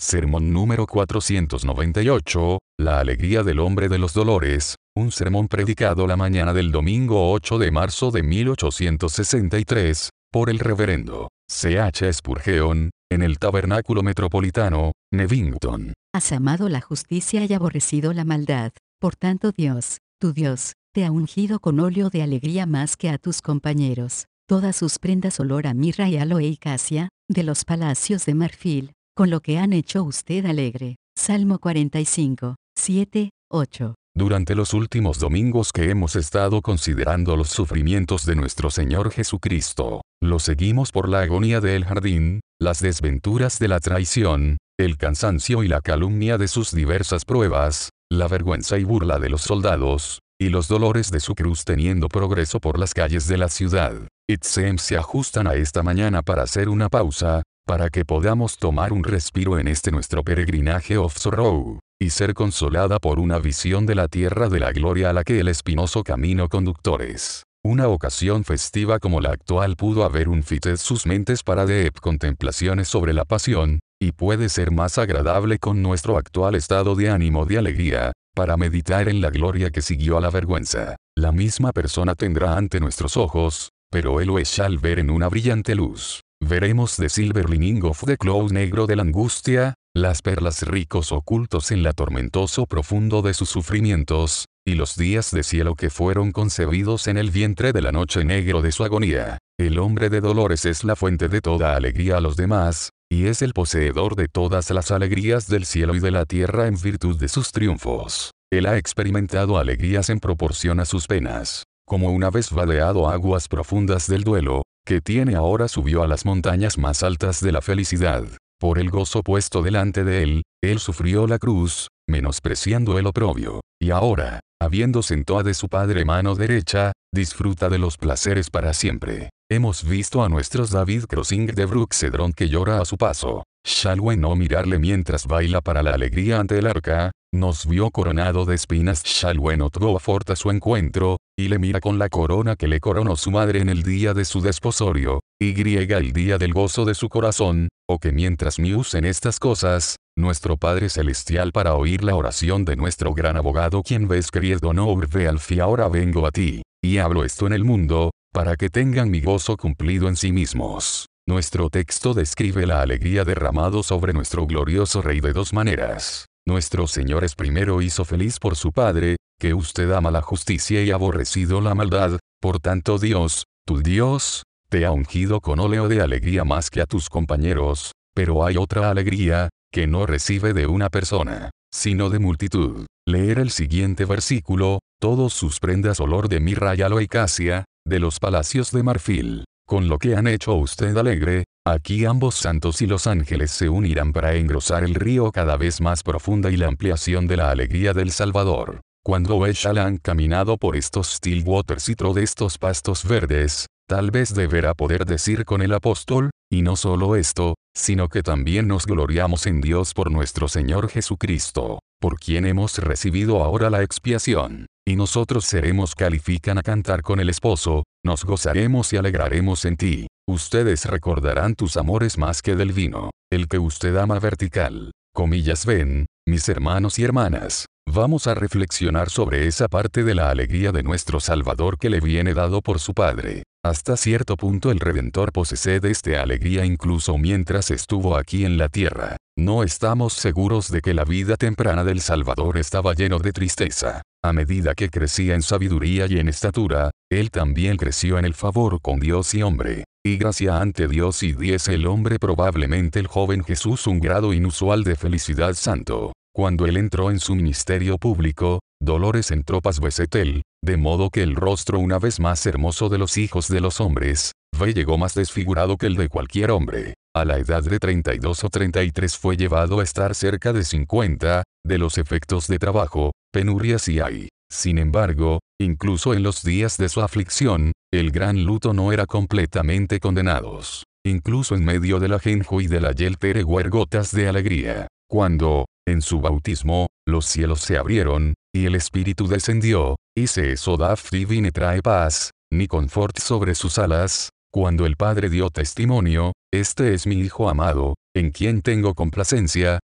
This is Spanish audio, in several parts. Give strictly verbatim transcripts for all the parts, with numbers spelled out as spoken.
Sermón número cuatrocientos noventa y ocho, La alegría del hombre de los dolores, un sermón predicado la mañana del domingo ocho de marzo de mil ochocientos sesenta y tres, por el reverendo C H Spurgeon, en el Tabernáculo Metropolitano, Nevington. Has amado la justicia y aborrecido la maldad, por tanto Dios, tu Dios, te ha ungido con óleo de alegría más que a tus compañeros. Todas sus prendas olor a mirra y aloe y casia, de los palacios de marfil, con lo que han hecho usted alegre. Salmo cuarenta y cinco, siete, ocho. Durante los últimos domingos que hemos estado considerando los sufrimientos de nuestro Señor Jesucristo, lo seguimos por la agonía del jardín, las desventuras de la traición, el cansancio y la calumnia de sus diversas pruebas, la vergüenza y burla de los soldados, y los dolores de su cruz teniendo progreso por las calles de la ciudad. Itzem se ajustan a esta mañana para hacer una pausa, para que podamos tomar un respiro en este nuestro peregrinaje of sorrow, y ser consolada por una visión de la tierra de la gloria a la que el espinoso camino conductores. Una ocasión festiva como la actual pudo haber unfited sus mentes para deep contemplaciones sobre la pasión, y puede ser más agradable con nuestro actual estado de ánimo de alegría, para meditar en la gloria que siguió a la vergüenza. La misma persona tendrá ante nuestros ojos, pero él o shall ver en una brillante luz. Veremos the silver lining of the cloud negro de la angustia, las perlas ricos ocultos en la tormentoso profundo de sus sufrimientos, y los días de cielo que fueron concebidos en el vientre de la noche negro de su agonía. El hombre de dolores es la fuente de toda alegría a los demás, y es el poseedor de todas las alegrías del cielo y de la tierra en virtud de sus triunfos. Él ha experimentado alegrías en proporción a sus penas. Como una vez vadeado aguas profundas del duelo, que tiene ahora subió a las montañas más altas de la felicidad. Por el gozo puesto delante de él, él sufrió la cruz, menospreciando el oprobio, y ahora, habiendo sentado de su Padre mano derecha, disfruta de los placeres para siempre. Hemos visto a nuestros David Crossing de Bruxedron que llora a su paso. Shall we no mirarle mientras baila para la alegría ante el arca? Nos vio coronado de espinas. Shall we not go forth a su encuentro, y le mira con la corona que le coronó su madre en el día de su desposorio, y griega el día del gozo de su corazón, o que mientras muse en estas cosas, nuestro Padre Celestial para oír la oración de nuestro gran abogado quien ves querido no urbe al fi ahora vengo a ti, y hablo esto en el mundo, para que tengan mi gozo cumplido en sí mismos. Nuestro texto describe la alegría derramado sobre nuestro glorioso Rey de dos maneras. Nuestro Señor es primero hizo feliz por su Padre, que usted ama la justicia y aborrecido la maldad, por tanto Dios, tu Dios, te ha ungido con óleo de alegría más que a tus compañeros, pero hay otra alegría, que no recibe de una persona, sino de multitud. Leer el siguiente versículo, todos sus prendas olor de mirra y aloe y casia, de los palacios de marfil. Con lo que han hecho usted alegre, aquí ambos santos y los ángeles se unirán para engrosar el río cada vez más profunda y la ampliación de la alegría del Salvador. Cuando Eshal han caminado por estos still waters y tro de estos pastos verdes, tal vez deberá poder decir con el apóstol, y no solo esto, sino que también nos gloriamos en Dios por nuestro Señor Jesucristo, por quien hemos recibido ahora la expiación, y nosotros seremos califican a cantar con el esposo, nos gozaremos y alegraremos en ti. Ustedes recordarán tus amores más que del vino, el que usted ama vertical. Comillas ven, mis hermanos y hermanas, vamos a reflexionar sobre esa parte de la alegría de nuestro Salvador que le viene dado por su Padre. Hasta cierto punto el Redentor posee de esta alegría incluso mientras estuvo aquí en la tierra. No estamos seguros de que la vida temprana del Salvador estaba lleno de tristeza. A medida que crecía en sabiduría y en estatura, él también creció en el favor con Dios y hombre, y gracia ante Dios y diese el hombre probablemente el joven Jesús un grado inusual de felicidad santo. Cuando él entró en su ministerio público, dolores en tropas Besetel, de modo que el rostro una vez más hermoso de los hijos de los hombres, ve llegó más desfigurado que el de cualquier hombre. A la edad de treinta y dos o treinta y tres fue llevado a estar cerca de cincuenta, de los efectos de trabajo, penurias y hay. Sin embargo, incluso en los días de su aflicción, el gran luto no era completamente condenados. Incluso en medio del ajenjo y de la yeltere gotas de alegría. Cuando, en su bautismo, los cielos se abrieron, y el Espíritu descendió, y se sodaf divine trae paz, ni confort sobre sus alas, cuando el Padre dio testimonio, este es mi Hijo amado, en quien tengo complacencia,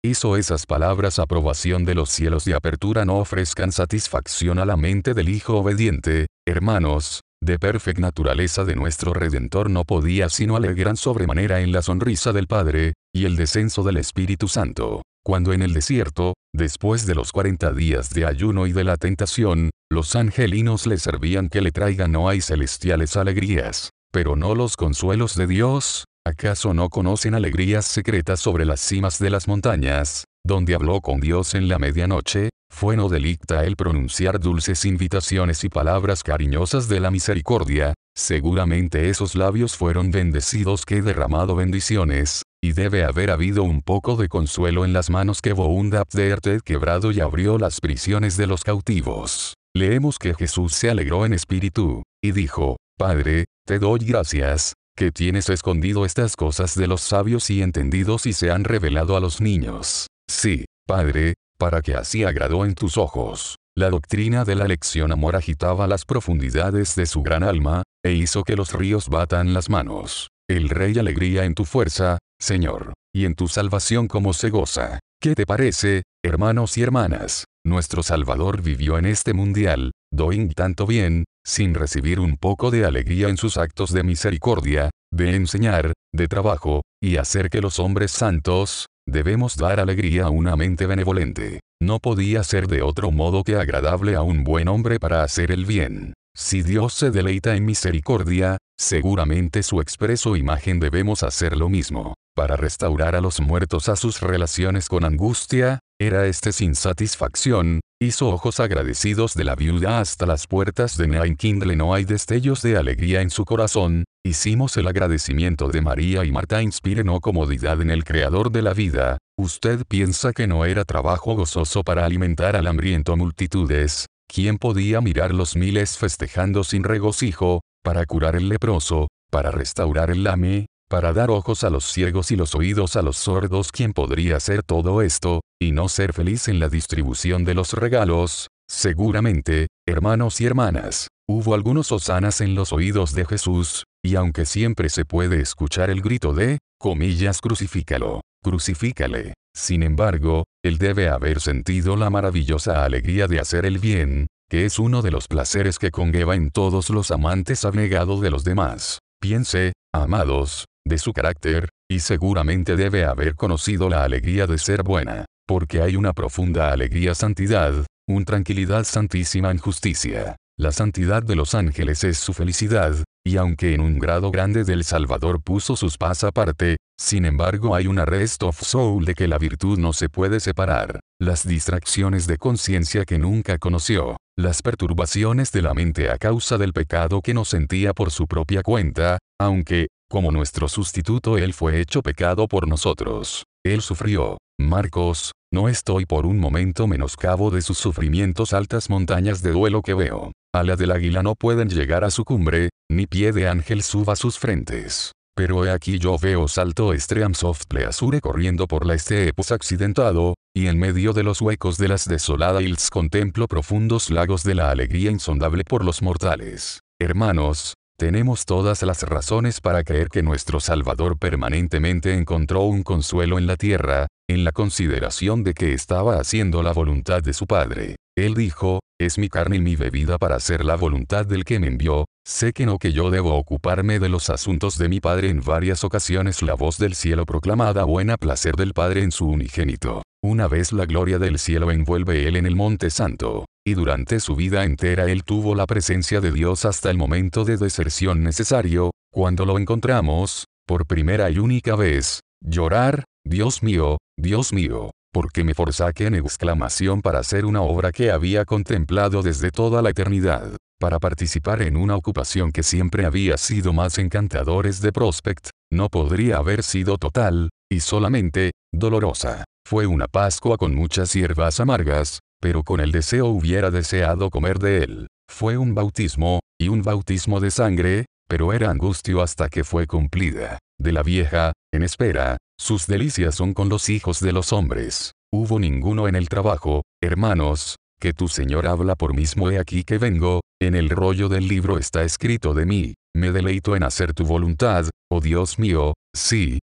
hizo esas palabras aprobación de los cielos y apertura no ofrezcan satisfacción a la mente del Hijo obediente, hermanos, de perfecta naturaleza de nuestro Redentor no podía sino alegrar sobremanera en la sonrisa del Padre, y el descenso del Espíritu Santo. Cuando en el desierto, después de los cuarenta días de ayuno y de la tentación, los angelinos le servían que le traigan no hay celestiales alegrías, pero no los consuelos de Dios. ¿Acaso no conocen alegrías secretas sobre las cimas de las montañas, donde habló con Dios en la medianoche? Fue no delicta él pronunciar dulces invitaciones y palabras cariñosas de la misericordia, seguramente esos labios fueron bendecidos que he derramado bendiciones, y debe haber habido un poco de consuelo en las manos que Boundapterted quebrado y abrió las prisiones de los cautivos. Leemos que Jesús se alegró en espíritu, y dijo, Padre, te doy gracias, que tienes escondido estas cosas de los sabios y entendidos y se han revelado a los niños. Sí, Padre, para que así agradó en tus ojos. La doctrina de la lección amor agitaba las profundidades de su gran alma, e hizo que los ríos batan las manos. El Rey alegría en tu fuerza, Señor, y en tu salvación como se goza. ¿Qué te parece, hermanos y hermanas? Nuestro Salvador vivió en este mundial, doing tanto bien, sin recibir un poco de alegría en sus actos de misericordia, de enseñar, de trabajo, y hacer que los hombres santos, debemos dar alegría a una mente benevolente. No podía ser de otro modo que agradable a un buen hombre para hacer el bien. Si Dios se deleita en misericordia, seguramente su expreso imagen debemos hacer lo mismo. Para restaurar a los muertos a sus relaciones con angustia, era este sin satisfacción, hizo ojos agradecidos de la viuda hasta las puertas de Nain Kindle no hay destellos de alegría en su corazón, hicimos el agradecimiento de María y Marta inspire no comodidad en el Creador de la vida, usted piensa que no era trabajo gozoso para alimentar al hambriento multitudes, ¿quién podía mirar los miles festejando sin regocijo, para curar el leproso, para restaurar el lame? Para dar ojos a los ciegos y los oídos a los sordos, ¿quién podría hacer todo esto, y no ser feliz en la distribución de los regalos? Seguramente, hermanos y hermanas, hubo algunos hosanas en los oídos de Jesús, y aunque siempre se puede escuchar el grito de, comillas, crucifícalo, crucifícale, sin embargo, él debe haber sentido la maravillosa alegría de hacer el bien, que es uno de los placeres que conlleva en todos los amantes abnegados de los demás. Piense, amados, de su carácter, y seguramente debe haber conocido la alegría de ser buena, porque hay una profunda alegría santidad, una tranquilidad santísima en justicia. La santidad de los ángeles es su felicidad, y aunque en un grado grande del Salvador puso sus paz aparte, sin embargo hay una rest of soul de que la virtud no se puede separar, las distracciones de conciencia que nunca conoció, las perturbaciones de la mente a causa del pecado que no sentía por su propia cuenta, aunque, como nuestro sustituto él fue hecho pecado por nosotros, él sufrió. Marcos, no estoy por un momento menoscabo de sus sufrimientos altas montañas de duelo que veo. Ala del águila no pueden llegar a su cumbre, ni pie de ángel suba a sus frentes. Pero he aquí yo veo salto Streams of Pleasure corriendo por la estepes accidentado, y en medio de los huecos de las desoladas hills contemplo profundos lagos de la alegría insondable por los mortales. Hermanos, tenemos todas las razones para creer que nuestro Salvador permanentemente encontró un consuelo en la tierra, en la consideración de que estaba haciendo la voluntad de su Padre. Él dijo, es mi carne y mi bebida para hacer la voluntad del que me envió, sé que no que yo debo ocuparme de los asuntos de mi Padre. En varias ocasiones la voz del cielo proclamada buena placer del Padre en su unigénito. Una vez la gloria del cielo envuelve él en el monte santo, y durante su vida entera él tuvo la presencia de Dios hasta el momento de deserción necesario, cuando lo encontramos, por primera y única vez, llorar, Dios mío, Dios mío, ¿por qué me forsaqué? En exclamación para hacer una obra que había contemplado desde toda la eternidad, para participar en una ocupación que siempre había sido más encantadores de prospect, no podría haber sido total, y solamente, dolorosa. Fue una Pascua con muchas hierbas amargas, pero con el deseo hubiera deseado comer de él. Fue un bautismo, y un bautismo de sangre, pero era angustio hasta que fue cumplida. De la vieja, en espera, sus delicias son con los hijos de los hombres. Hubo ninguno en el trabajo, hermanos, que tu Señor habla por mismo he aquí que vengo, en el rollo del libro está escrito de mí, me deleito en hacer tu voluntad, oh Dios mío, sí,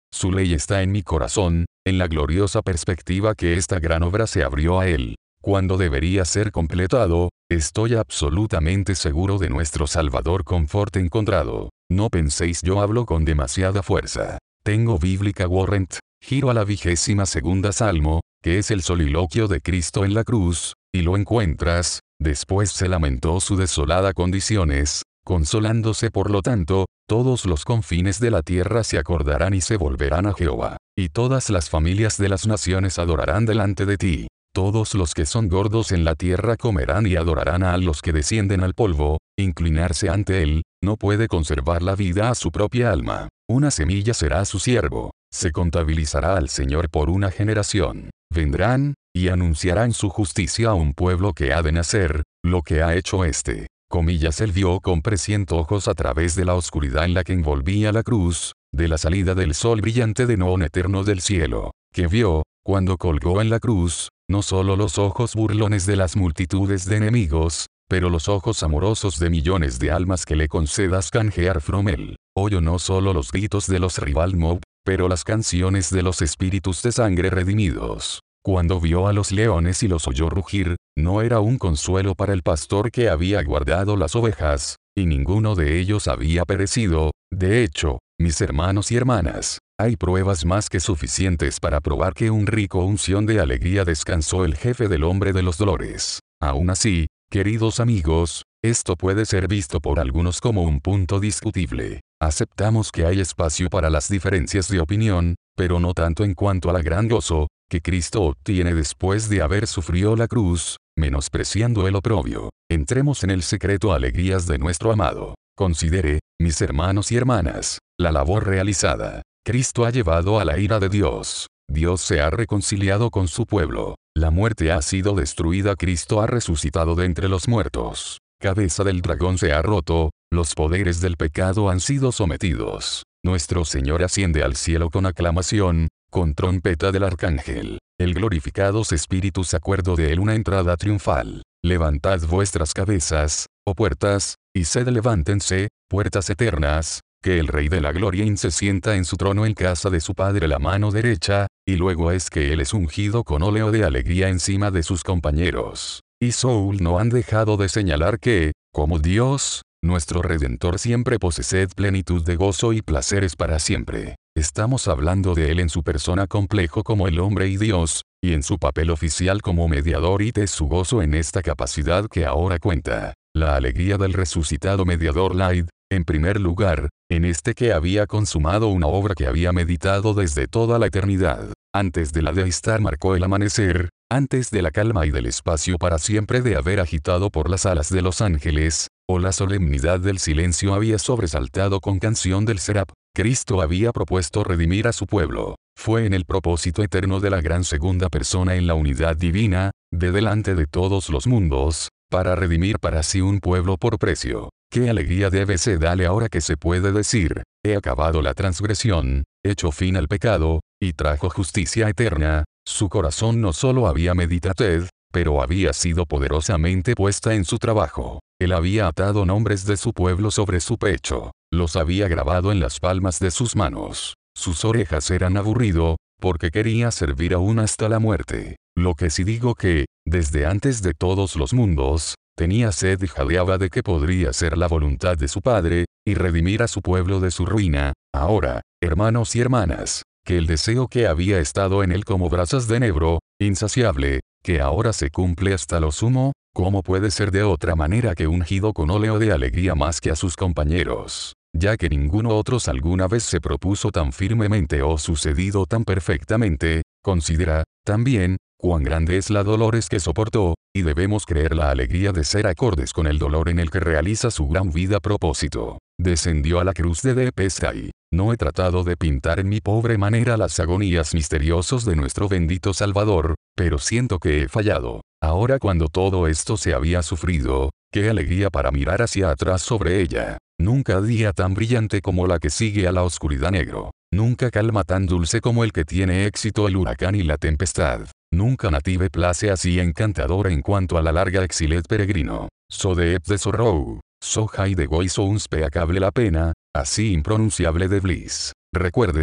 su ley está en mi corazón, en la gloriosa perspectiva que esta gran obra se abrió a él. Cuando debería ser completado, estoy absolutamente seguro de nuestro Salvador confort encontrado. No penséis yo hablo con demasiada fuerza. Tengo bíblica warrant, giro a la vigésima segunda salmo, que es el soliloquio de Cristo en la cruz, y lo encuentras, después se lamentó su desolada condiciones, consolándose por lo tanto, todos los confines de la tierra se acordarán y se volverán a Jehová, y todas las familias de las naciones adorarán delante de ti. Todos los que son gordos en la tierra comerán y adorarán a los que descienden al polvo, inclinarse ante él, no puede conservar la vida a su propia alma. Una semilla será su siervo, se contabilizará al Señor por una generación. Vendrán, y anunciarán su justicia a un pueblo que ha de nacer, lo que ha hecho este. Comillas él vio con presientojos a través de la oscuridad en la que envolvía la cruz, de la salida del sol brillante de noón eterno del cielo, que vio, cuando colgó en la cruz, no solo los ojos burlones de las multitudes de enemigos, pero los ojos amorosos de millones de almas que le concedas canjear from él. Oyó no solo los gritos de los rival mob, pero las canciones de los espíritus de sangre redimidos. Cuando vio a los leones y los oyó rugir, no era un consuelo para el pastor que había guardado las ovejas, y ninguno de ellos había perecido. De hecho, mis hermanos y hermanas, hay pruebas más que suficientes para probar que un rico unción de alegría descansó el jefe del hombre de los dolores. Aún así, queridos amigos, esto puede ser visto por algunos como un punto discutible. Aceptamos que hay espacio para las diferencias de opinión, pero no tanto en cuanto a la gran gozo que Cristo obtiene después de haber sufrido la cruz, menospreciando el oprobio. Entremos en el secreto alegrías de nuestro amado. Considere, mis hermanos y hermanas, la labor realizada. Cristo ha llevado a la ira de Dios. Dios se ha reconciliado con su pueblo. La muerte ha sido destruida. Cristo ha resucitado de entre los muertos. Cabeza del dragón se ha roto, los poderes del pecado han sido sometidos. Nuestro Señor asciende al cielo con aclamación, con trompeta del arcángel. El glorificados espíritus acuerdo de él una entrada triunfal. Levantad vuestras cabezas, oh puertas, y sed levántense, puertas eternas, que el Rey de la Gloria se sienta en su trono en casa de su Padre la mano derecha, y luego es que él es ungido con óleo de alegría encima de sus compañeros. Y Saúl no han dejado de señalar que, como Dios, nuestro Redentor siempre posee plenitud de gozo y placeres para siempre. Estamos hablando de él en su persona complejo como el hombre y Dios, y en su papel oficial como mediador y de su gozo en esta capacidad que ahora cuenta. La alegría del resucitado mediador Laid, en primer lugar, en este que había consumado una obra que había meditado desde toda la eternidad. Antes de la deistar marcó el amanecer, antes de la calma y del espacio para siempre de haber agitado por las alas de los ángeles, o la solemnidad del silencio había sobresaltado con canción del Serap. Cristo había propuesto redimir a su pueblo. Fue en el propósito eterno de la gran segunda persona en la unidad divina, de delante de todos los mundos, para redimir para sí un pueblo por precio. Qué alegría debe se darle ahora que se puede decir, he acabado la transgresión, hecho fin al pecado, y trajo justicia eterna. Su corazón no solo había meditated, pero había sido poderosamente puesta en su trabajo. Él había atado nombres de su pueblo sobre su pecho, los había grabado en las palmas de sus manos. Sus orejas eran aburrido, porque quería servir aún hasta la muerte. Lo que sí digo que, desde antes de todos los mundos, tenía sed y jadeaba de que podría ser la voluntad de su Padre, y redimir a su pueblo de su ruina. Ahora, hermanos y hermanas, que el deseo que había estado en él como brasas de enebro, insaciable, que ahora se cumple hasta lo sumo, ¿cómo puede ser de otra manera que ungido con óleo de alegría más que a sus compañeros? Ya que ninguno otros alguna vez se propuso tan firmemente o sucedido tan perfectamente, considera, también, cuán grande es la dolores que soportó, y debemos creer la alegría de ser acordes con el dolor en el que realiza su gran vida propósito. Descendió a la cruz de Depesai. No he tratado de pintar en mi pobre manera las agonías misteriosas de nuestro bendito Salvador, pero siento que he fallado. Ahora cuando todo esto se había sufrido, qué alegría para mirar hacia atrás sobre ella. Nunca día tan brillante como la que sigue a la oscuridad negro. Nunca calma tan dulce como el que tiene éxito el huracán y la tempestad. Nunca native place así encantadora en cuanto a la larga exilet peregrino. So deep de sorrow, so high de goy so unspeakable la pena, así impronunciable de bliss. Recuerden,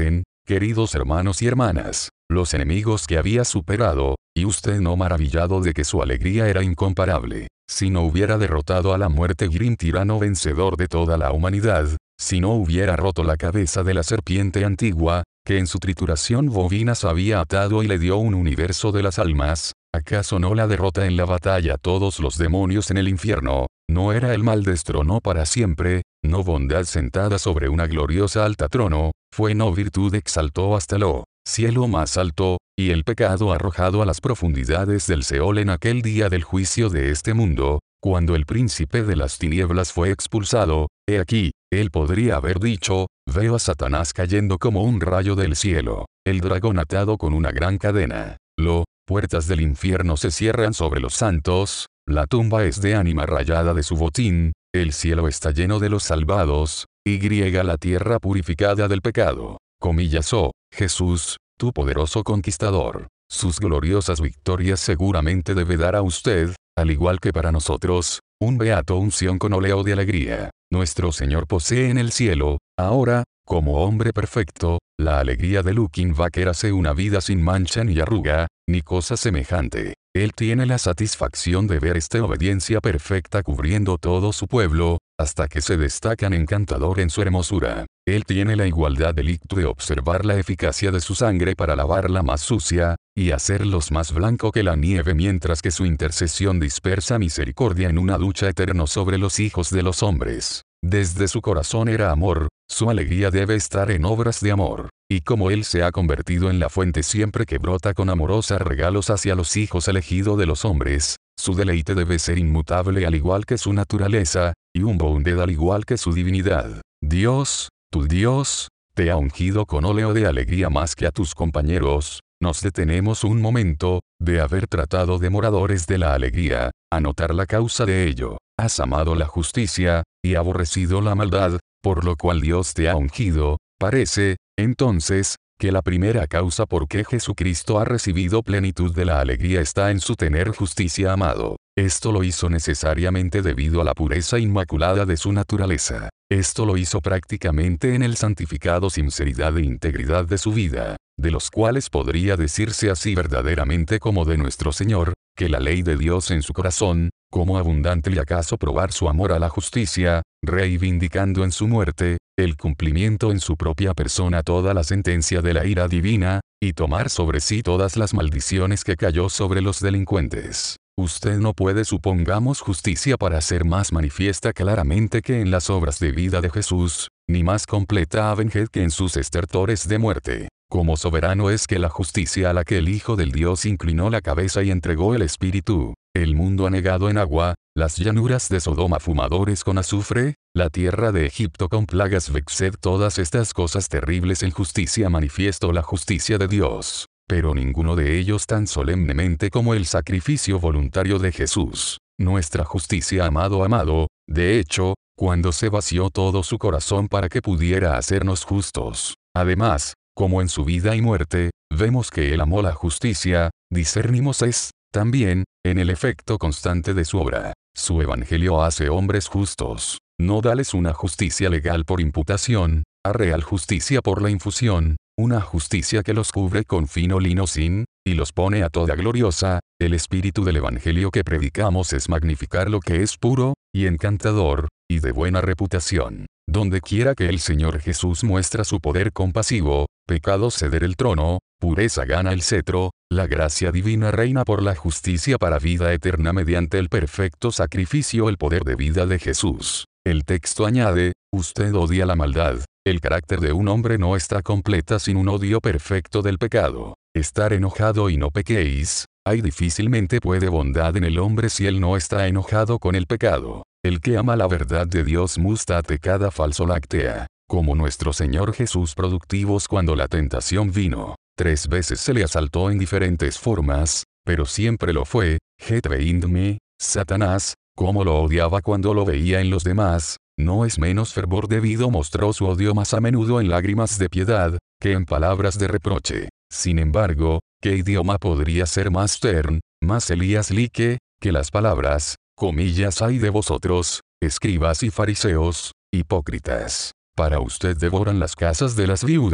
queridos hermanos y hermanas, los enemigos que había superado, y usted no maravillado de que su alegría era incomparable. Si no hubiera derrotado a la muerte Grim, tirano vencedor de toda la humanidad, si no hubiera roto la cabeza de la serpiente antigua, que en su trituración bovinas había atado y le dio un universo de las almas, ¿acaso no la derrota en la batalla todos los demonios en el infierno? ¿No era el mal destronó para siempre? ¿No bondad sentada sobre una gloriosa alta trono? ¿Fue no virtud exaltó hasta lo cielo más alto, y el pecado arrojado a las profundidades del Seol en aquel día del juicio de este mundo, cuando el príncipe de las tinieblas fue expulsado? He aquí, él podría haber dicho, veo a Satanás cayendo como un rayo del cielo, el dragón atado con una gran cadena. Lo, puertas del infierno se cierran sobre los santos, la tumba es de ánima rayada de su botín, el cielo está lleno de los salvados, y griega la tierra purificada del pecado. Comillas, oh, Jesús, tu poderoso conquistador, sus gloriosas victorias seguramente debe dar a usted, al igual que para nosotros, un beato unción con óleo de alegría. Nuestro Señor posee en el cielo, ahora, como hombre perfecto, la alegría de Luckenbacker hace una vida sin mancha ni arruga, ni cosa semejante. Él tiene la satisfacción de ver esta obediencia perfecta cubriendo todo su pueblo, hasta que se destacan encantador en su hermosura. Él tiene la igualdad delicto de observar la eficacia de su sangre para lavarla más sucia, y hacerlos más blanco que la nieve, mientras que su intercesión dispersa misericordia en una ducha eterna sobre los hijos de los hombres. Desde su corazón era amor, su alegría debe estar en obras de amor. Y como él se ha convertido en la fuente siempre que brota con amorosa regalos hacia los hijos elegidos de los hombres, su deleite debe ser inmutable al igual que su naturaleza, y un bondad al igual que su divinidad. Dios, tu Dios, te ha ungido con óleo de alegría más que a tus compañeros. Nos detenemos un momento, de haber tratado de moradores de la alegría, a notar la causa de ello. Has amado la justicia, y aborrecido la maldad, por lo cual Dios te ha ungido. Parece, entonces, que la primera causa por que Jesucristo ha recibido plenitud de la alegría está en su tener justicia amado. Esto lo hizo necesariamente debido a la pureza inmaculada de su naturaleza. Esto lo hizo prácticamente en el santificado sinceridad e integridad de su vida, de los cuales podría decirse así verdaderamente como de nuestro Señor, que la ley de Dios en su corazón, como abundante y acaso probar su amor a la justicia, reivindicando en su muerte, el cumplimiento en su propia persona toda la sentencia de la ira divina, y tomar sobre sí todas las maldiciones que cayó sobre los delincuentes. Usted no puede supongamos justicia para ser más manifiesta claramente que en las obras de vida de Jesús, ni más completa avenged que en sus estertores de muerte. Como soberano es que la justicia a la que el Hijo del Dios inclinó la cabeza y entregó el Espíritu, el mundo anegado en agua, las llanuras de Sodoma fumadores con azufre, la tierra de Egipto con plagas vexed todas estas cosas terribles en justicia manifiesto la justicia de Dios. Pero ninguno de ellos tan solemnemente como el sacrificio voluntario de Jesús. Nuestra justicia amado amado, de hecho, cuando se vació todo su corazón para que pudiera hacernos justos. Además, como en su vida y muerte, vemos que él amó la justicia, discernimos es, también, en el efecto constante de su obra. Su evangelio hace hombres justos. No dales una justicia legal por imputación, a real justicia por la infusión, una justicia que los cubre con fino lino sin, y los pone a toda gloriosa. El espíritu del evangelio que predicamos es magnificar lo que es puro, y encantador, y de buena reputación. Donde quiera que el Señor Jesús muestra su poder compasivo, pecado ceder el trono, pureza gana el cetro, la gracia divina reina por la justicia para vida eterna mediante el perfecto sacrificio el poder de vida de Jesús. El texto añade, usted odia la maldad. El carácter de un hombre no está completa sin un odio perfecto del pecado. Estar enojado y no pequéis, hay difícilmente puede bondad en el hombre si él no está enojado con el pecado. El que ama la verdad de Dios mustate cada falso lactea. Como nuestro Señor Jesús productivos cuando la tentación vino. Tres veces se le asaltó en diferentes formas, pero siempre lo fue. Het veindme, Satanás, como lo odiaba cuando lo veía en los demás. No es menos fervor debido mostró su odio más a menudo en lágrimas de piedad, que en palabras de reproche. Sin embargo, ¿qué idioma podría ser más tern, más Elías like, que las palabras, comillas hay de vosotros, escribas y fariseos, hipócritas? Para usted devoran las casas de las viudas,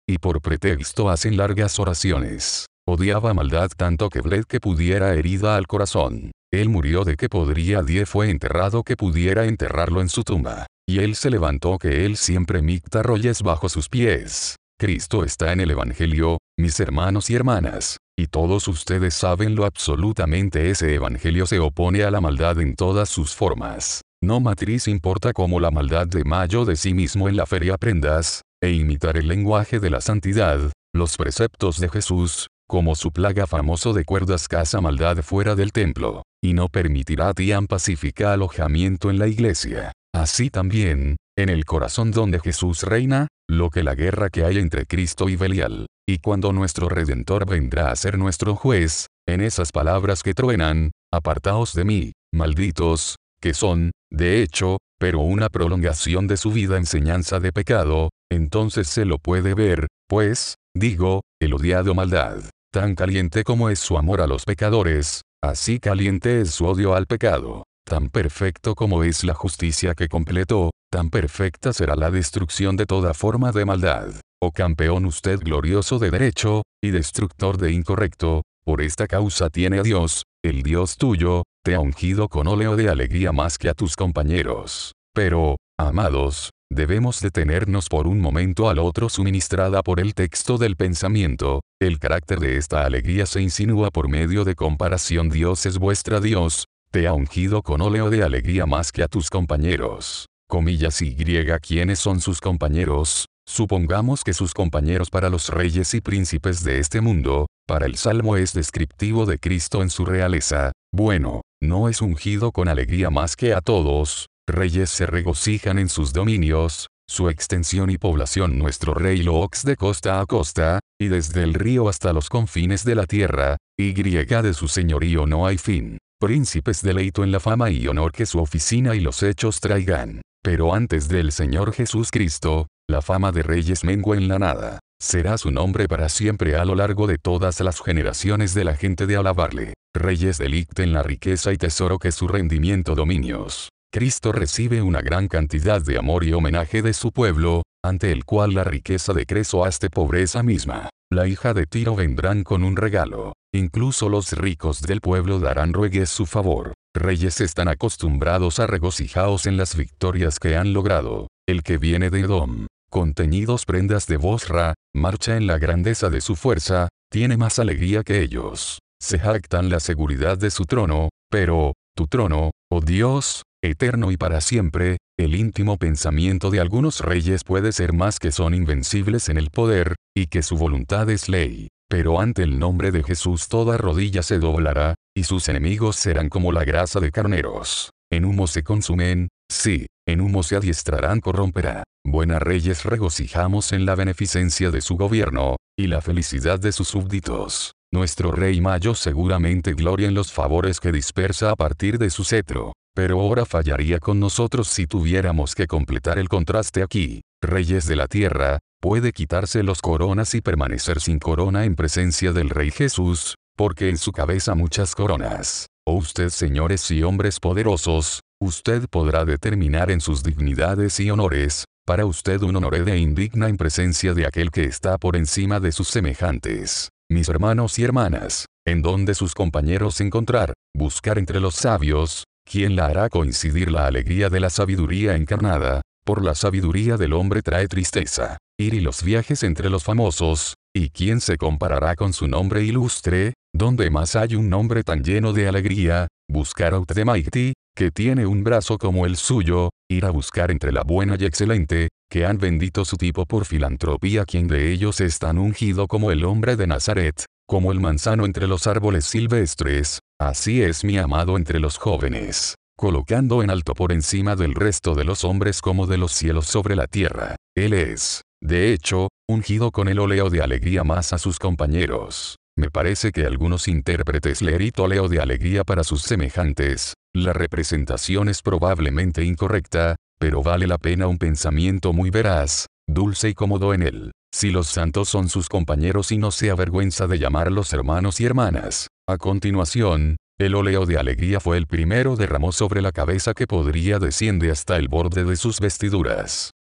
y por pretexto hacen largas oraciones. Odiaba maldad tanto que bled que pudiera herida al corazón. Él murió de que podría die fue enterrado que pudiera enterrarlo en su tumba. Y él se levantó que él siempre micta rolles bajo sus pies. Cristo está en el Evangelio, mis hermanos y hermanas. Y todos ustedes saben lo absolutamente ese Evangelio se opone a la maldad en todas sus formas. No matriz importa cómo la maldad de mayo de sí mismo en la feria aprendas, e imitar el lenguaje de la santidad, los preceptos de Jesús, como su plaga famoso de cuerdas caza maldad fuera del templo, y no permitirá tian pacífica alojamiento en la iglesia. Así también, en el corazón donde Jesús reina, lo que la guerra que hay entre Cristo y Belial, y cuando nuestro Redentor vendrá a ser nuestro juez, en esas palabras que truenan, apartaos de mí, malditos, que son, de hecho, pero una prolongación de su vida enseñanza de pecado, entonces se lo puede ver, pues, digo, el odiado maldad, tan caliente como es su amor a los pecadores, así caliente es su odio al pecado. Tan perfecto como es la justicia que completó, tan perfecta será la destrucción de toda forma de maldad. Oh campeón usted glorioso de derecho, y destructor de incorrecto, por esta causa tiene a Dios, el Dios tuyo, te ha ungido con óleo de alegría más que a tus compañeros. Pero, amados, debemos detenernos por un momento al otro suministrada por el texto del pensamiento, el carácter de esta alegría se insinúa por medio de comparación Dios es vuestra Dios, te ha ungido con óleo de alegría más que a tus compañeros. Comillas y griega ¿quiénes son sus compañeros? Supongamos que sus compañeros para los reyes y príncipes de este mundo, para el Salmo es descriptivo de Cristo en su realeza, bueno, no es ungido con alegría más que a todos, reyes se regocijan en sus dominios, su extensión y población nuestro rey lo ox de costa a costa, y desde el río hasta los confines de la tierra, y griega de su señorío no hay fin. Príncipes deleito en la fama y honor que su oficina y los hechos traigan. Pero antes del Señor Jesús Cristo, la fama de reyes mengua en la nada. Será su nombre para siempre a lo largo de todas las generaciones de la gente de alabarle. Reyes delicten la riqueza y tesoro que su rendimiento dominios. Cristo recibe una gran cantidad de amor y homenaje de su pueblo, ante el cual la riqueza de Creso haste pobreza misma. La hija de Tiro vendrán con un regalo. Incluso los ricos del pueblo darán ruegues su favor. Reyes están acostumbrados a regocijaos en las victorias que han logrado. El que viene de Edom, con teñidos prendas de Bosra, marcha en la grandeza de su fuerza, tiene más alegría que ellos. Se jactan la seguridad de su trono, pero, tu trono, oh Dios, eterno y para siempre, el íntimo pensamiento de algunos reyes puede ser más que son invencibles en el poder, y que su voluntad es ley. Pero ante el nombre de Jesús toda rodilla se doblará, y sus enemigos serán como la grasa de carneros. En humo se consumen, sí, en humo se adiestrarán corromperá. Buenas reyes regocijamos en la beneficencia de su gobierno, y la felicidad de sus súbditos. Nuestro rey Mayo seguramente gloria en los favores que dispersa a partir de su cetro. Pero ahora fallaría con nosotros si tuviéramos que completar el contraste aquí. Reyes de la tierra, puede quitarse los coronas y permanecer sin corona en presencia del Rey Jesús, porque en su cabeza muchas coronas. O usted señores y hombres poderosos, usted podrá determinar en sus dignidades y honores, para usted un honor de indigna en presencia de aquel que está por encima de sus semejantes. Mis hermanos y hermanas, ¿en dónde sus compañeros encontrar? Buscar entre los sabios, ¿quién la hará coincidir la alegría de la sabiduría encarnada? Por la sabiduría del hombre trae tristeza. Ir y los viajes entre los famosos, ¿y quién se comparará con su nombre ilustre? ¿Dónde más hay un nombre tan lleno de alegría? Buscar a Utdemaiti, que tiene un brazo como el suyo, ir a buscar entre la buena y excelente, que han bendito su tipo por filantropía quien de ellos es tan ungido como el hombre de Nazaret, como el manzano entre los árboles silvestres, así es mi amado entre los jóvenes, colocando en alto por encima del resto de los hombres como de los cielos sobre la tierra. Él es, de hecho, ungido con el óleo de alegría más a sus compañeros. Me parece que algunos intérpretes leerían óleo de alegría para sus semejantes. La representación es probablemente incorrecta, pero vale la pena un pensamiento muy veraz, dulce y cómodo en él. Si los santos son sus compañeros y no se avergüenza de llamarlos hermanos y hermanas. A continuación, el óleo de alegría fue el primero derramó sobre la cabeza que podría desciende hasta el borde de sus vestiduras.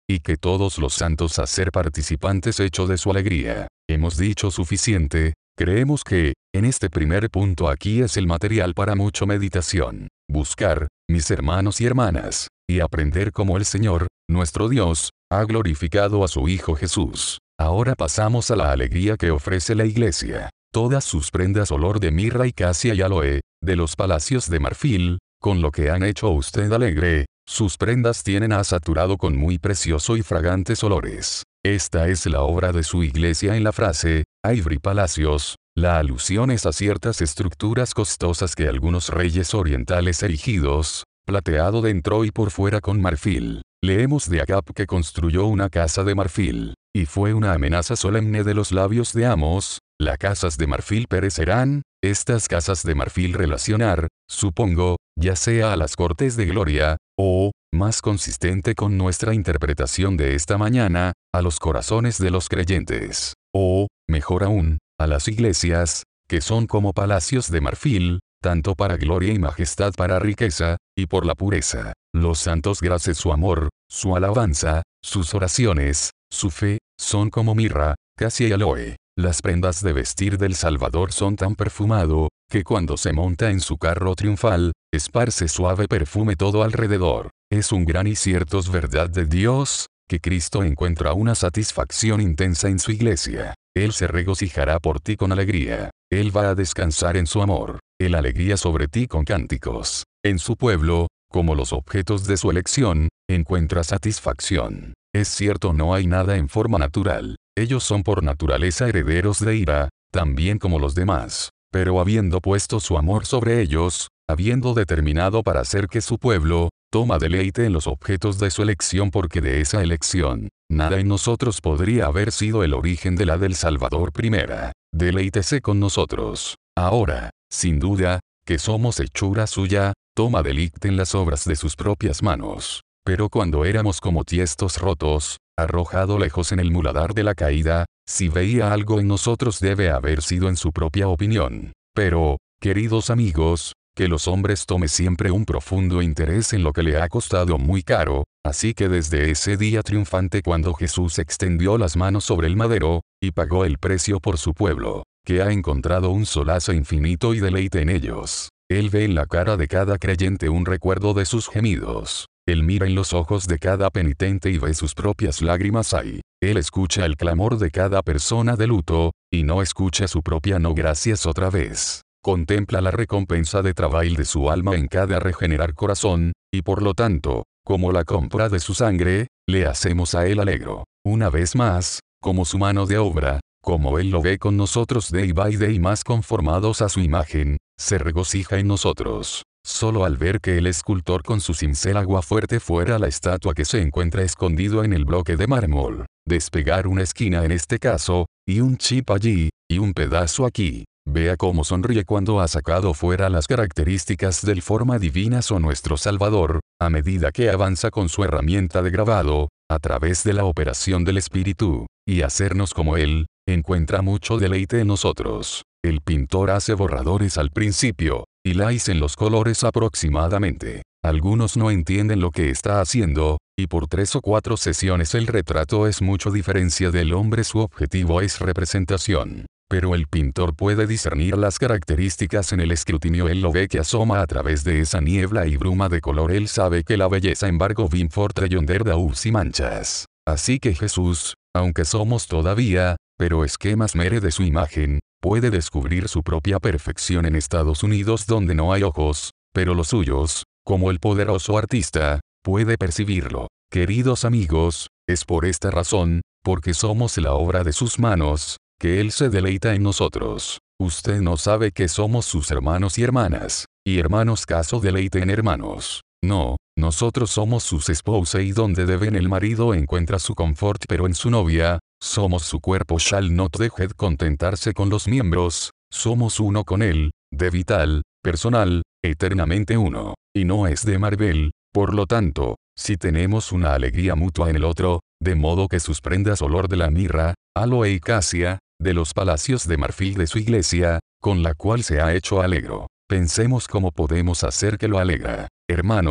y que todos los santos a ser participantes hecho de su alegría. Hemos dicho suficiente. Creemos que, en este primer punto aquí es el material para mucha meditación. Buscar, mis hermanos y hermanas, y aprender cómo el Señor, nuestro Dios, ha glorificado a su Hijo Jesús. Ahora pasamos a la alegría que ofrece la Iglesia. Todas sus prendas olor de mirra y casia y aloe, de los palacios de marfil, con lo que han hecho a usted alegre, sus prendas tienen a saturado con muy precioso y fragantes olores. Esta es la obra de su Iglesia en la frase, Ivory Palacios. La alusión es a ciertas estructuras costosas que algunos reyes orientales erigidos, plateado dentro y por fuera con marfil. Leemos de Acab que construyó una casa de marfil, y fue una amenaza solemne de los labios de Amos, las casas de marfil perecerán, estas casas de marfil relacionar, supongo, ya sea a las cortes de gloria, o, más consistente con nuestra interpretación de esta mañana, a los corazones de los creyentes, o, mejor aún, a las iglesias, que son como palacios de marfil, tanto para gloria y majestad para riqueza, y por la pureza. Los santos gracias su amor, su alabanza, sus oraciones, su fe, son como mirra, casia y aloe. Las prendas de vestir del Salvador son tan perfumado, que cuando se monta en su carro triunfal, esparce suave perfume todo alrededor. Es un gran y cierto verdad de Dios, que Cristo encuentra una satisfacción intensa en su iglesia. Él se regocijará por ti con alegría. Él va a descansar en su amor. Él alegría sobre ti con cánticos. En su pueblo, como los objetos de su elección, encuentra satisfacción. Es cierto, no hay nada en forma natural. Ellos son por naturaleza herederos de ira, también como los demás. Pero habiendo puesto su amor sobre ellos, habiendo determinado para hacer que su pueblo, toma deleite en los objetos de su elección porque de esa elección, nada en nosotros podría haber sido el origen de la del Salvador primera. Deleítese con nosotros. Ahora, sin duda, que somos hechura suya, toma deleite en las obras de sus propias manos. Pero cuando éramos como tiestos rotos, arrojado lejos en el muladar de la caída, si veía algo en nosotros debe haber sido en su propia opinión. Pero, queridos amigos, que los hombres tome siempre un profundo interés en lo que le ha costado muy caro, así que desde ese día triunfante cuando Jesús extendió las manos sobre el madero, y pagó el precio por su pueblo, que ha encontrado un solazo infinito y deleite en ellos. Él ve en la cara de cada creyente un recuerdo de sus gemidos. Él mira en los ojos de cada penitente y ve sus propias lágrimas ahí. Él escucha el clamor de cada persona de luto, y no escucha su propia no gracias otra vez. Contempla la recompensa de trabajo de su alma en cada regenerar corazón, y por lo tanto, como la compra de su sangre, le hacemos a él alegro. Una vez más, como su mano de obra, como él lo ve con nosotros day by day más conformados a su imagen, se regocija en nosotros. Solo al ver que el escultor con su cincel aguafuerte fuera la estatua que se encuentra escondido en el bloque de mármol, despegar una esquina en este caso, y un chip allí, y un pedazo aquí. Vea cómo sonríe cuando ha sacado fuera las características del forma divina o nuestro Salvador, a medida que avanza con su herramienta de grabado, a través de la operación del Espíritu, y hacernos como Él, encuentra mucho deleite en nosotros. El pintor hace borradores al principio, y lais en los colores aproximadamente. Algunos no entienden lo que está haciendo, y por tres o cuatro sesiones el retrato es mucho diferencia del hombre, su objetivo es representación. Pero el pintor puede discernir las características en el escrutinio, él lo ve que asoma a través de esa niebla y bruma de color, él sabe que la belleza embargo vin fortre yonder daús y manchas. Así que Jesús, aunque somos todavía, pero esquemas mere de su imagen, puede descubrir su propia perfección en Estados Unidos donde no hay ojos, pero los suyos, como el poderoso artista, puede percibirlo. Queridos amigos, es por esta razón, porque somos la obra de sus manos, que Él se deleita en nosotros. Usted no sabe que somos sus hermanos y hermanas, y hermanos caso deleite en hermanos. No, nosotros somos sus esposas y donde deben el marido encuentra su confort, pero en su novia, somos su cuerpo shall not dejed contentarse con los miembros, somos uno con Él, de vital, personal, eternamente uno, y no es de Marvel, por lo tanto, si tenemos una alegría mutua en el otro, de modo que sus prendas olor de la mirra, aloe y casia, de los palacios de marfil de su iglesia, con la cual se ha hecho alegro. Pensemos cómo podemos hacer que lo alegra. Hermanos,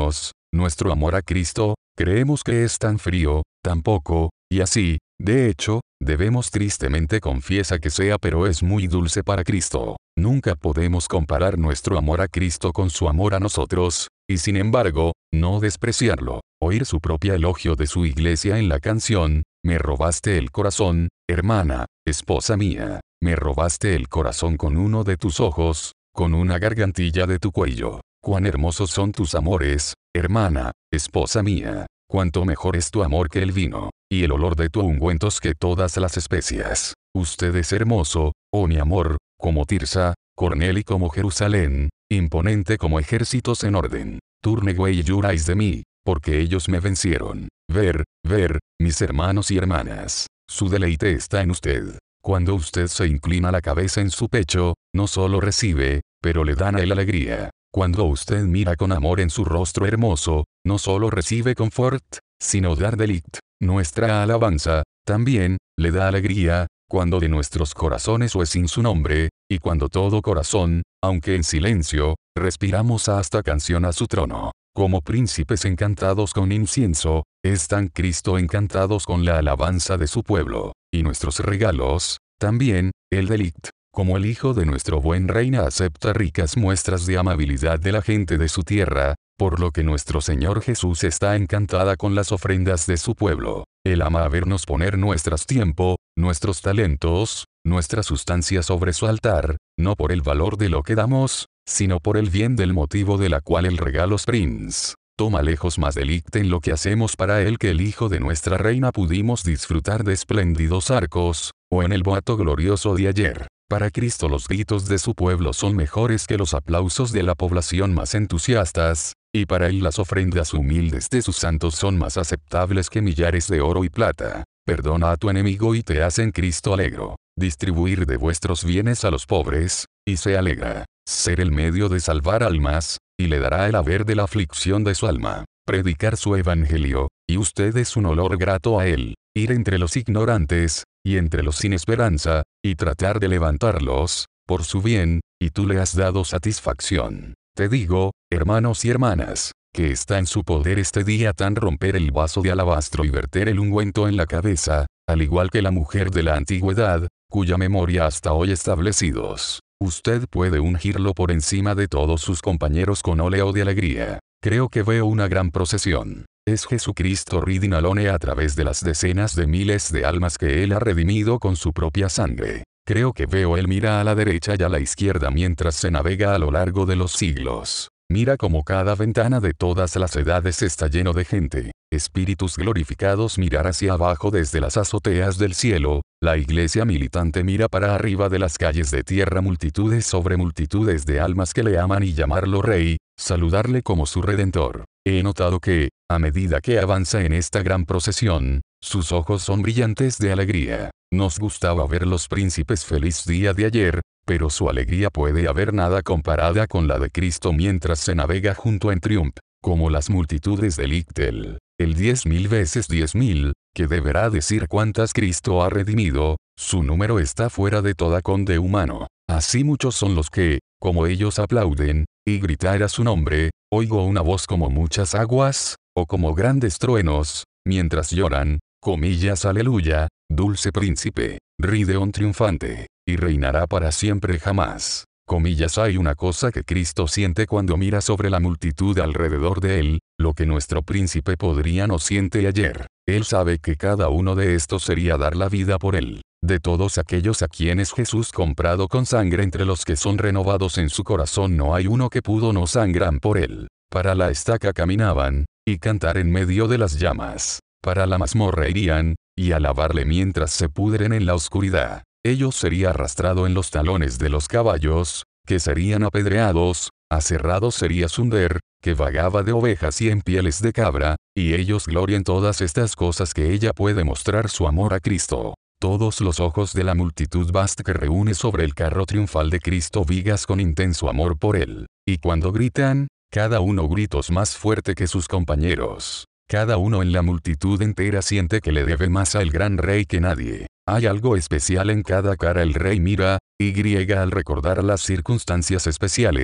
nuestro amor a Cristo, creemos que es tan frío, tan poco, y así, de hecho, debemos tristemente confiesa que sea, pero es muy dulce para Cristo. Nunca podemos comparar nuestro amor a Cristo con su amor a nosotros, y sin embargo, no despreciarlo. Oír su propia elogio de su iglesia en la canción, me robaste el corazón, hermana, esposa mía, me robaste el corazón con uno de tus ojos, con una gargantilla de tu cuello. Cuán hermosos son tus amores, hermana, esposa mía, cuánto mejor es tu amor que el vino, y el olor de tu ungüentos que todas las especias. Usted es hermoso, oh mi amor, como Tirsa, Cornel y como Jerusalén, imponente como ejércitos en orden. Turne y juráis de mí, porque ellos me vencieron. Ver, ver, mis hermanos y hermanas, su deleite está en usted. Cuando usted se inclina la cabeza en su pecho, no solo recibe, pero le dan a él alegría. Cuando usted mira con amor en su rostro hermoso, no solo recibe confort, sino dar delict. Nuestra alabanza, también, le da alegría, cuando de nuestros corazones o es sin su nombre, y cuando todo corazón, aunque en silencio, respiramos hasta canción a su trono. Como príncipes encantados con incienso, están Cristo encantados con la alabanza de su pueblo, y nuestros regalos, también, el delict. Como el hijo de nuestro buen reina acepta ricas muestras de amabilidad de la gente de su tierra, por lo que nuestro Señor Jesús está encantada con las ofrendas de su pueblo. Él ama vernos poner nuestras tiempo, nuestros talentos, nuestra sustancia sobre su altar, no por el valor de lo que damos, sino por el bien del motivo de la cual el regalo Prince toma lejos más deleite en lo que hacemos para él que el hijo de nuestra reina pudimos disfrutar de espléndidos arcos, o en el boato glorioso de ayer. Para Cristo los gritos de su pueblo son mejores que los aplausos de la población más entusiastas, y para él las ofrendas humildes de sus santos son más aceptables que millares de oro y plata. Perdona a tu enemigo y te hacen Cristo alegro. Distribuir de vuestros bienes a los pobres, y se alegra. Ser el medio de salvar almas, y le dará el haber de la aflicción de su alma. Predicar su evangelio, y usted es un olor grato a él. Ir entre los ignorantes, y entre los sin esperanza, y tratar de levantarlos, por su bien, y tú le has dado satisfacción. Te digo, hermanos y hermanas, que está en su poder este día tan romper el vaso de alabastro y verter el ungüento en la cabeza, al igual que la mujer de la antigüedad, cuya memoria hasta hoy establecidos. Usted puede ungirlo por encima de todos sus compañeros con óleo de alegría. Creo que veo una gran procesión. Es Jesucristo ridinalone a través de las decenas de miles de almas que Él ha redimido con su propia sangre. Creo que veo Él mira a la derecha y a la izquierda mientras se navega a lo largo de los siglos. Mira como cada ventana de todas las edades está lleno de gente. Espíritus glorificados mirar hacia abajo desde las azoteas del cielo, la iglesia militante mira para arriba de las calles de tierra multitudes sobre multitudes de almas que le aman y llamarlo Rey, saludarle como su Redentor. He notado que, a medida que avanza en esta gran procesión, sus ojos son brillantes de alegría. Nos gustaba ver los príncipes feliz día de ayer, pero su alegría puede haber nada comparada con la de Cristo mientras se navega junto en triunfo, como las multitudes del Ictel, el diez mil veces diez mil, que deberá decir cuántas Cristo ha redimido, su número está fuera de toda conde humano. Así muchos son los que, como ellos aplauden, y gritar a su nombre, oigo una voz como muchas aguas, o como grandes truenos, mientras lloran, comillas aleluya, dulce príncipe, rideón triunfante, y reinará para siempre jamás. Comillas hay una cosa que Cristo siente cuando mira sobre la multitud alrededor de él, lo que nuestro príncipe podría no siente ayer. Él sabe que cada uno de estos sería dar la vida por él. De todos aquellos a quienes Jesús comprado con sangre entre los que son renovados en su corazón no hay uno que pudo no sangran por él. Para la estaca caminaban, y cantar en medio de las llamas. Para la mazmorra irían, y alabarle mientras se pudren en la oscuridad. Ellos sería arrastrado en los talones de los caballos, que serían apedreados, aserrado sería Sunder, que vagaba de ovejas y en pieles de cabra, y ellos gloria en todas estas cosas que ella puede mostrar su amor a Cristo. Todos los ojos de la multitud vasta que reúne sobre el carro triunfal de Cristo vigas con intenso amor por él. Y cuando gritan, cada uno gritos más fuerte que sus compañeros. Cada uno en la multitud entera siente que le debe más al gran rey que nadie. Hay algo especial en cada cara el rey mira, y griega al recordar las circunstancias especiales,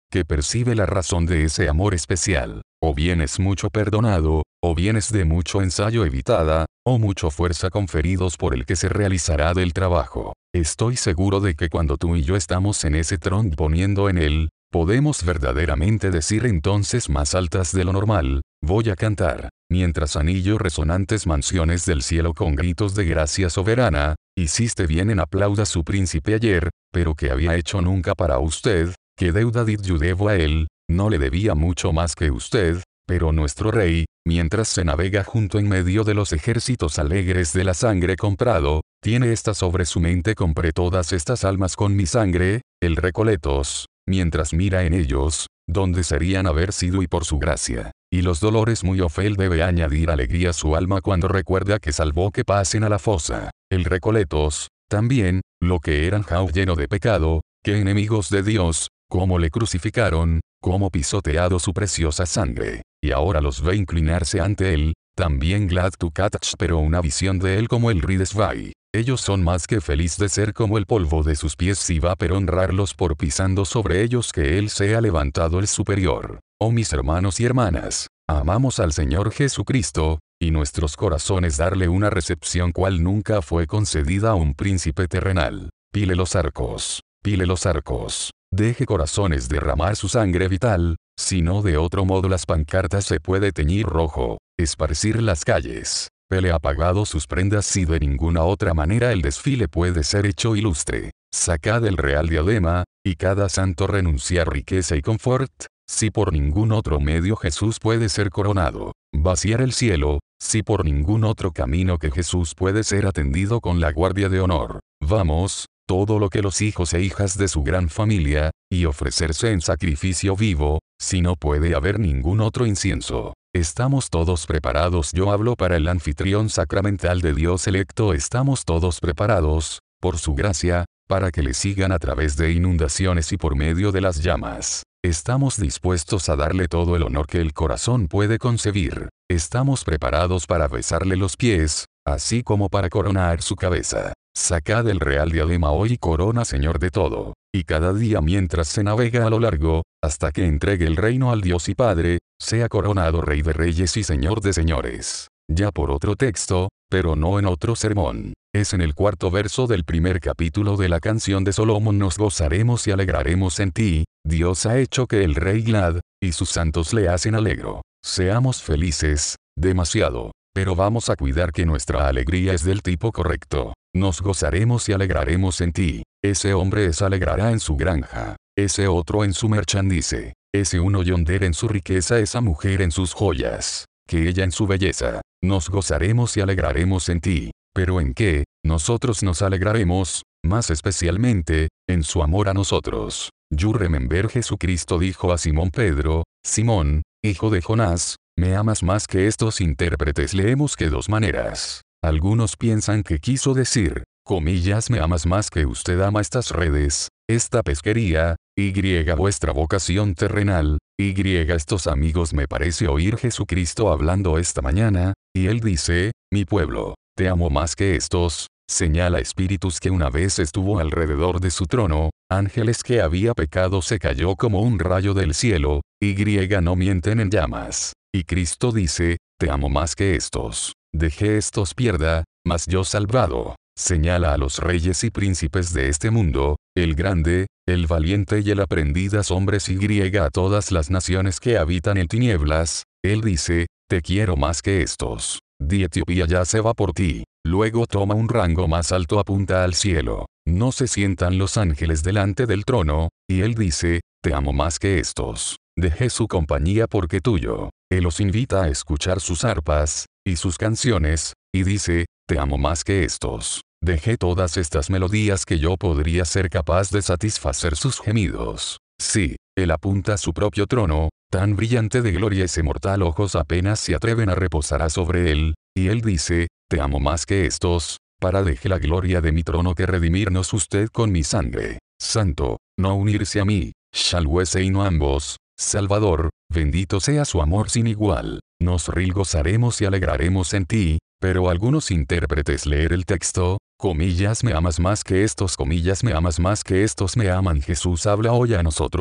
que percibe la razón de ese amor especial. O bien es mucho perdonado, o bien es de mucho ensayo evitada, o mucho fuerza conferidos por el que se realizará del trabajo. Estoy seguro de que cuando tú y yo estamos en ese tron poniendo en él, podemos verdaderamente decir entonces más altas de lo normal, voy a cantar, mientras anillo resonantes mansiones del cielo con gritos de gracia soberana, hiciste bien en aplauda su príncipe ayer, pero que había hecho nunca para usted, que deuda did yo debo a él, no le debía mucho más que usted, pero nuestro rey, mientras se navega junto en medio de los ejércitos alegres de la sangre comprado, tiene esta sobre su mente compré todas estas almas con mi sangre, el Recoletos, mientras mira en ellos, donde serían haber sido y por su gracia. Y los dolores muy ofel debe añadir alegría a su alma cuando recuerda que salvó que pasen a la fosa. El Recoletos, también, lo que eran jau lleno de pecado, que enemigos de Dios, cómo le crucificaron, cómo pisoteado su preciosa sangre, y ahora los ve inclinarse ante él, también glad to catch pero una visión de él como el Ridesvai. Ellos son más que feliz de ser como el polvo de sus pies si va pero honrarlos por pisando sobre ellos que él sea levantado el superior. Oh mis hermanos y hermanas, amamos al Señor Jesucristo, y nuestros corazones darle una recepción cual nunca fue concedida a un príncipe terrenal. Pile los arcos, pile los arcos. Deje corazones derramar su sangre vital, si no de otro modo las pancartas se puede teñir rojo, esparcir las calles, pele apagado sus prendas si de ninguna otra manera el desfile puede ser hecho ilustre, sacad el real diadema, y cada santo renunciar riqueza y confort, si por ningún otro medio Jesús puede ser coronado, vaciar el cielo, si por ningún otro camino que Jesús puede ser atendido con la guardia de honor, vamos, todo lo que los hijos e hijas de su gran familia, y ofrecerse en sacrificio vivo, si no puede haber ningún otro incienso. Estamos todos preparados, yo hablo para el anfitrión sacramental de Dios electo, estamos todos preparados, por su gracia, para que le sigan a través de inundaciones y por medio de las llamas. Estamos dispuestos a darle todo el honor que el corazón puede concebir. Estamos preparados para besarle los pies, así como para coronar su cabeza. Sacad el real diadema hoy y corona Señor de todo, y cada día mientras se navega a lo largo, hasta que entregue el reino al Dios y Padre, sea coronado Rey de Reyes y Señor de Señores. Ya por otro texto, pero no en otro sermón. Es en el cuarto verso del primer capítulo de la canción de Salomón: nos gozaremos y alegraremos en ti, Dios ha hecho que el Rey glad, y sus santos le hacen alegro. Seamos felices, demasiado, pero vamos a cuidar que nuestra alegría es del tipo correcto. Nos gozaremos y alegraremos en ti. Ese hombre se alegrará en su granja, ese otro en su merchandise, ese uno yonder en su riqueza, esa mujer en sus joyas, que ella en su belleza. Nos gozaremos y alegraremos en ti. ¿Pero en qué? Nosotros nos alegraremos, más especialmente, en su amor a nosotros. You remember Jesucristo dijo a Simón Pedro: Simón, hijo de Jonás, ¿me amas más que estos? Intérpretes leemos que dos maneras. Algunos piensan que quiso decir, comillas, me amas más que usted ama estas redes, esta pesquería, y vuestra vocación terrenal, y estos amigos. Me parece oír Jesucristo hablando esta mañana, y él dice, mi pueblo, te amo más que estos, señala espíritus que una vez estuvo alrededor de su trono, ángeles que había pecado se cayó como un rayo del cielo, y no mienten en llamas. Y Cristo dice, te amo más que estos. Dejé estos pierda, mas yo salvado. Señala a los reyes y príncipes de este mundo, el grande, el valiente y el aprendidas hombres y a todas las naciones que habitan en tinieblas, él dice, te quiero más que estos. Di Etiopía ya se va por ti. Luego toma un rango más alto, apunta al cielo. No se sientan los ángeles delante del trono, y él dice, te amo más que estos. Dejé su compañía porque tuyo. Él los invita a escuchar sus arpas, y sus canciones, y dice, te amo más que estos. Dejé todas estas melodías que yo podría ser capaz de satisfacer sus gemidos. Sí, él apunta a su propio trono, tan brillante de gloria ese mortal ojos apenas se atreven a reposar sobre él, y él dice, te amo más que estos, para deje la gloria de mi trono que redimirnos usted con mi sangre. Santo, no unirse a mí, shalwese y no ambos. Salvador, bendito sea su amor sin igual. Nos regozaremos y alegraremos en ti, pero algunos intérpretes leer el texto, comillas, me amas más que estos, comillas, me amas más que estos, me aman. Jesús habla hoy a nosotros,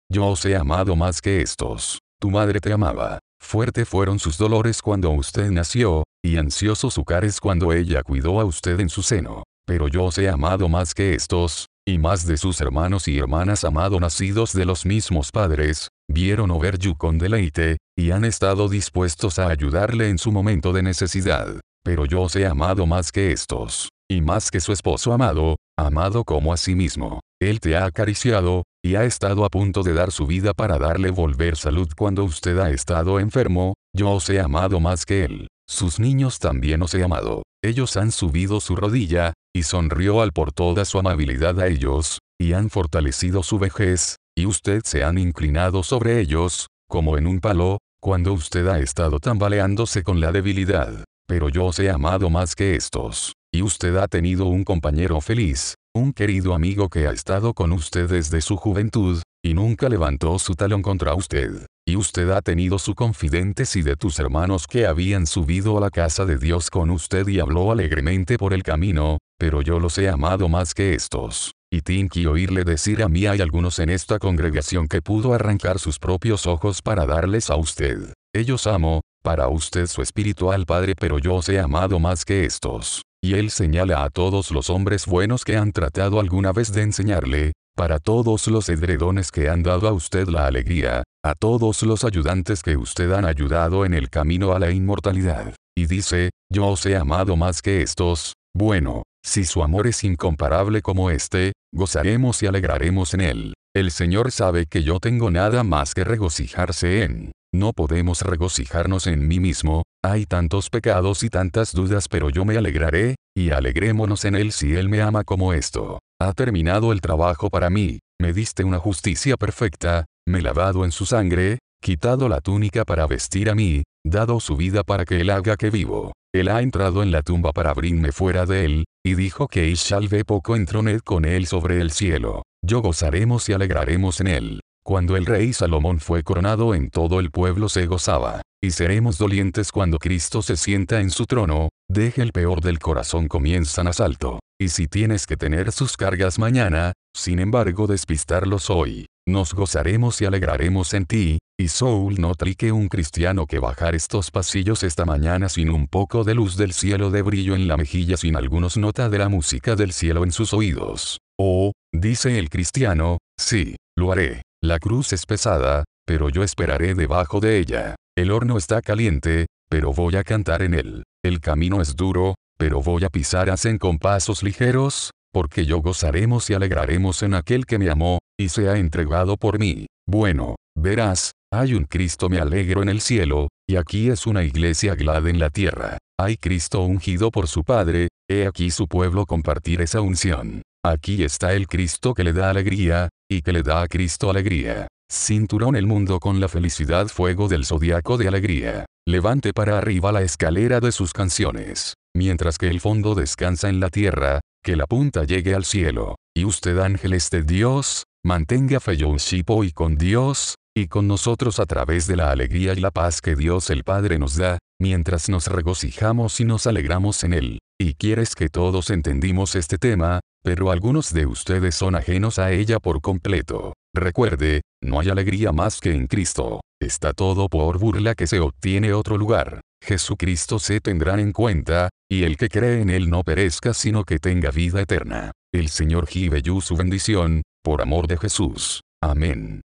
yo os he amado más que estos. Tu madre te amaba. Fuerte fueron sus dolores cuando usted nació, y ansioso su cares cuando ella cuidó a usted en su seno. Pero yo os he amado más que estos, y más de sus hermanos y hermanas amado nacidos de los mismos padres, vieron o ver yu con deleite, y han estado dispuestos a ayudarle en su momento de necesidad. Pero yo os he amado más que estos, y más que su esposo amado, amado como a sí mismo. Él te ha acariciado, y ha estado a punto de dar su vida para darle volver salud cuando usted ha estado enfermo, yo os he amado más que él. Sus niños también os he amado. Ellos han subido su rodilla, y sonrió al por toda su amabilidad a ellos, y han fortalecido su vejez, y usted se han inclinado sobre ellos, como en un palo, cuando usted ha estado tambaleándose con la debilidad. Pero yo os he amado más que estos. Y usted ha tenido un compañero feliz, un querido amigo que ha estado con usted desde su juventud, y nunca levantó su talón contra usted. Y usted ha tenido su confidentes y de tus hermanos que habían subido a la casa de Dios con usted y habló alegremente por el camino, pero yo los he amado más que estos. Y tinqui oírle decir a mí hay algunos en esta congregación que pudo arrancar sus propios ojos para darles a usted. Ellos amo, para usted su espiritual padre pero yo os he amado más que estos. Y él señala a todos los hombres buenos que han tratado alguna vez de enseñarle, para todos los edredones que han dado a usted la alegría, a todos los ayudantes que usted han ayudado en el camino a la inmortalidad. Y dice, yo os he amado más que estos. Bueno, si su amor es incomparable como este, gozaremos y alegraremos en él. El Señor sabe que yo tengo nada más que regocijarse en. No podemos regocijarnos en mí mismo, hay tantos pecados y tantas dudas pero yo me alegraré, y alegrémonos en él si él me ama como esto. Ha terminado el trabajo para mí, me diste una justicia perfecta, me lavado en su sangre, quitado la túnica para vestir a mí, dado su vida para que él haga que vivo. Él ha entrado en la tumba para abrirme fuera de él, y dijo que Ishalve poco entroned con él sobre el cielo. Yo gozaremos y alegraremos en él. Cuando el rey Salomón fue coronado en todo el pueblo se gozaba. Y seremos dolientes cuando Cristo se sienta en su trono, deje el peor del corazón comienzan asalto. Y si tienes que tener sus cargas mañana, sin embargo despistarlos hoy, nos gozaremos y alegraremos en ti. Y Saul no trique un cristiano que bajar estos pasillos esta mañana sin un poco de luz del cielo de brillo en la mejilla sin algunos nota de la música del cielo en sus oídos. Oh, dice el cristiano, sí, lo haré. La cruz es pesada, pero yo esperaré debajo de ella. El horno está caliente, pero voy a cantar en él. El camino es duro, pero voy a pisar hacen con pasos ligeros, porque yo gozaremos y alegraremos en aquel que me amó, y se ha entregado por mí. Bueno, verás, hay un Cristo me alegro en el cielo, y aquí es una iglesia glad en la tierra. Hay Cristo ungido por su Padre, he aquí su pueblo compartir esa unción. Aquí está el Cristo que le da alegría, y que le da a Cristo alegría. Cinturón el mundo con la felicidad fuego del zodiaco de alegría. Levante para arriba la escalera de sus canciones. Mientras que el fondo descansa en la tierra, que la punta llegue al cielo. Y usted ángeles de Dios, mantenga fellowship hoy con Dios, y con nosotros a través de la alegría y la paz que Dios el Padre nos da, mientras nos regocijamos y nos alegramos en él. Y quieres que todos entendimos este tema, pero algunos de ustedes son ajenos a ella por completo. Recuerde, no hay alegría más que en Cristo. Está todo por burla que se obtiene otro lugar. Jesucristo se tendrá en cuenta, y el que cree en él no perezca sino que tenga vida eterna. El Señor give you su bendición, por amor de Jesús. Amén.